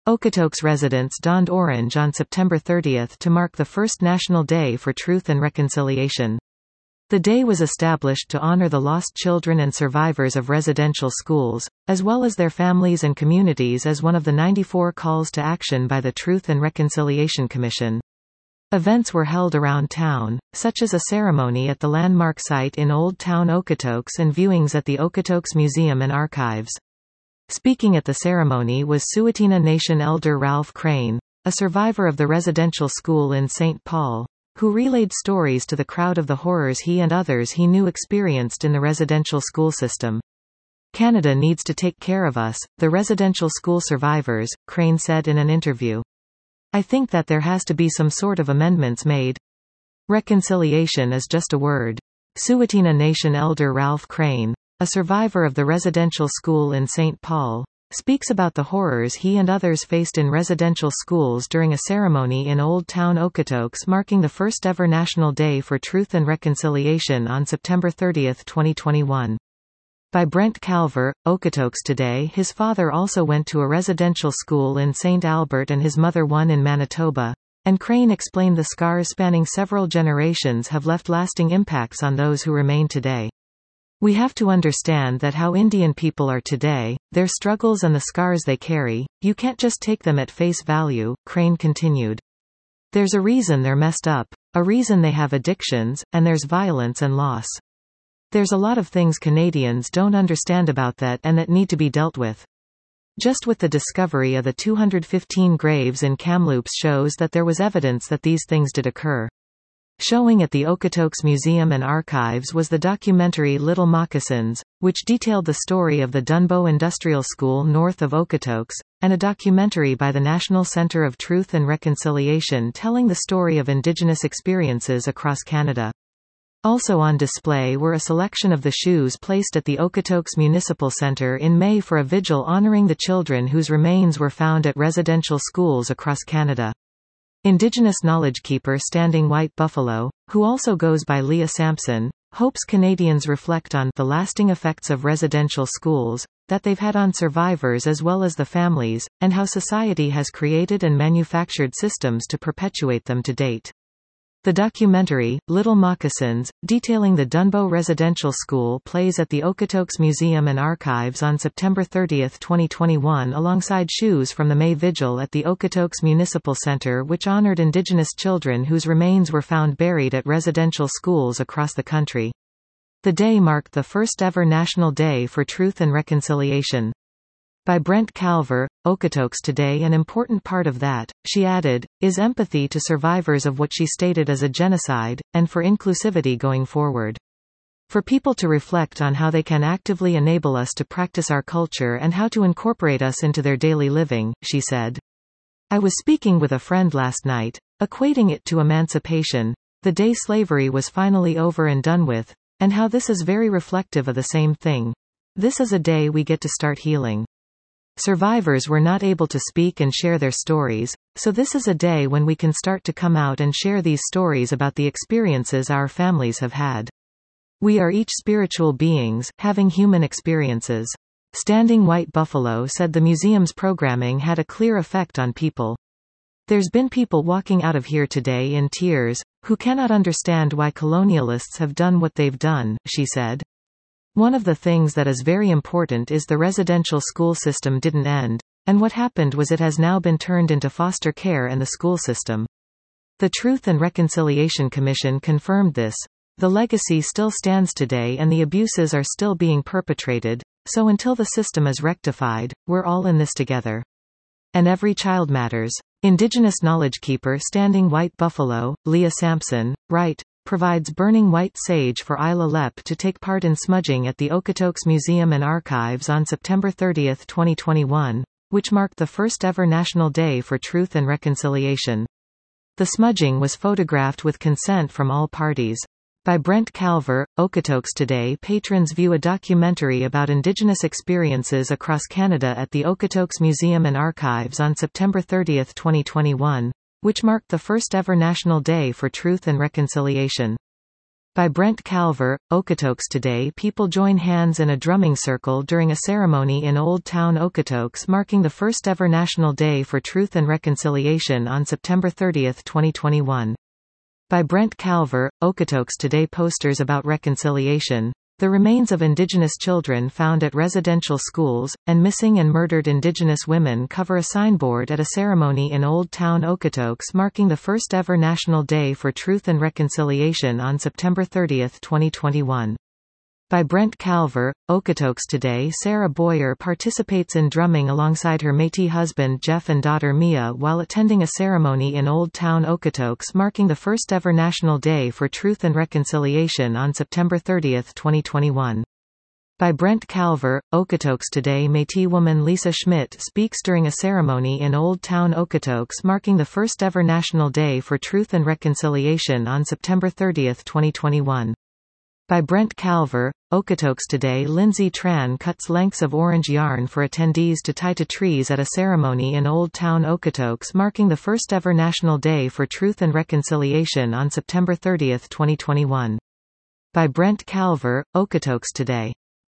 Okotoks residents donned orange on September 30 to mark the first National Day for Truth and Reconciliation. The day was established to honor the lost children and survivors of residential schools, as well as their families and communities, as one of the 94 calls to action by the Truth and Reconciliation Commission. Events were held around town, such as a ceremony at the landmark site in Old Town Okotoks and viewings at the Okotoks Museum and Archives. Speaking at the ceremony was Tsuut'ina Nation elder Ralph Crane, a survivor of the residential school in St. Paul, who relayed stories to the crowd of the horrors he and others he knew experienced in the residential school system. "Canada needs to take care of us, the residential school survivors," Crane said in an interview. "I think that there has to be some sort of amendments made. Reconciliation is just a word." Tsuut'ina Nation elder Ralph Crane, a survivor of the residential school in St. Paul, speaks about the horrors he and others faced in residential schools during a ceremony in Old Town Okotoks marking the first ever National Day for Truth and Reconciliation on September 30, 2021. By Brent Calver, Okotoks Today. His father also went to a residential school in St. Albert and his mother one in Manitoba, and Crane explained the scars spanning several generations have left lasting impacts on those who remain today. "We have to understand that how Indian people are today, their struggles and the scars they carry, you can't just take them at face value," Crane continued. "There's a reason they're messed up, a reason they have addictions, and there's violence and loss. There's a lot of things Canadians don't understand about that and that need to be dealt with." Just with the discovery of the 215 graves in Kamloops shows that there was evidence that these things did occur. Showing at the Okotoks Museum and Archives was the documentary Little Moccasins, which detailed the story of the Dunbow Industrial School north of Okotoks, and a documentary by the National Centre of Truth and Reconciliation telling the story of Indigenous experiences across Canada. Also on display were a selection of the shoes placed at the Okotoks Municipal Centre in May for a vigil honouring the children whose remains were found at residential schools across Canada. Indigenous knowledge keeper Standing White Buffalo, who also goes by Leah Sampson, hopes Canadians reflect on the lasting effects of residential schools that they've had on survivors as well as the families, and how society has created and manufactured systems to perpetuate them to date. The documentary, Little Moccasins, detailing the Dunbow Residential School plays at the Okotoks Museum and Archives on September 30, 2021 alongside shoes from the May Vigil at the Okotoks Municipal Centre which honoured Indigenous children whose remains were found buried at residential schools across the country. The day marked the first ever National Day for Truth and Reconciliation. By Brent Calver, Okotoks Today. An important part of that, she added, is empathy to survivors of what she stated as a genocide, and for inclusivity going forward. For people to reflect on how they can actively enable us to practice our culture and how to incorporate us into their daily living, she said. "I was speaking with a friend last night, equating it to emancipation, the day slavery was finally over and done with, and how this is very reflective of the same thing. This is a day we get to start healing. Survivors were not able to speak and share their stories, so this is a day when we can start to come out and share these stories about the experiences our families have had. We are each spiritual beings, having human experiences." Standing White Buffalo said the museum's programming had a clear effect on people. "There's been people walking out of here today in tears, who cannot understand why colonialists have done what they've done," she said. "One of the things that is very important is the residential school system didn't end, and what happened was it has now been turned into foster care and the school system." The Truth and Reconciliation Commission confirmed this. "The legacy still stands today and the abuses are still being perpetrated, so until the system is rectified, we're all in this together. And every child matters." Indigenous knowledge keeper Standing White Buffalo, Leah Sampson, right, provides burning white sage for Isla Lep to take part in smudging at the Okotoks Museum and Archives on September 30, 2021, which marked the first ever National Day for Truth and Reconciliation. The smudging was photographed with consent from all parties. By Brent Calver, Okotoks Today. Patrons view a documentary about Indigenous experiences across Canada at the Okotoks Museum and Archives on September 30, 2021. Which marked the first ever National Day for Truth and Reconciliation. By Brent Calver, Okotoks. Today people join hands in a drumming circle during a ceremony in Old Town Okotoks marking the first ever National Day for Truth and Reconciliation on September 30, 2021. By Brent Calver, Okotoks. Today posters about reconciliation, the remains of Indigenous children found at residential schools, and missing and murdered Indigenous women cover a signboard at a ceremony in Old Town Okotoks marking the first ever National Day for Truth and Reconciliation on September 30, 2021. By Brent Calver, Okotoks. Today Sarah Boyer participates in drumming alongside her Métis husband Jeff and daughter Mia while attending a ceremony in Old Town Okotoks marking the first ever National Day for Truth and Reconciliation on September 30, 2021. By Brent Calver, Okotoks. Today Métis woman Lisa Schmidt speaks during a ceremony in Old Town Okotoks marking the first ever National Day for Truth and Reconciliation on September 30, 2021. By Brent Calver, Okotoks. Today Lindsay Tran cuts lengths of orange yarn for attendees to tie to trees at a ceremony in Old Town Okotoks marking the first ever National Day for Truth and Reconciliation on September 30, 2021. By Brent Calver, Okotoks. Today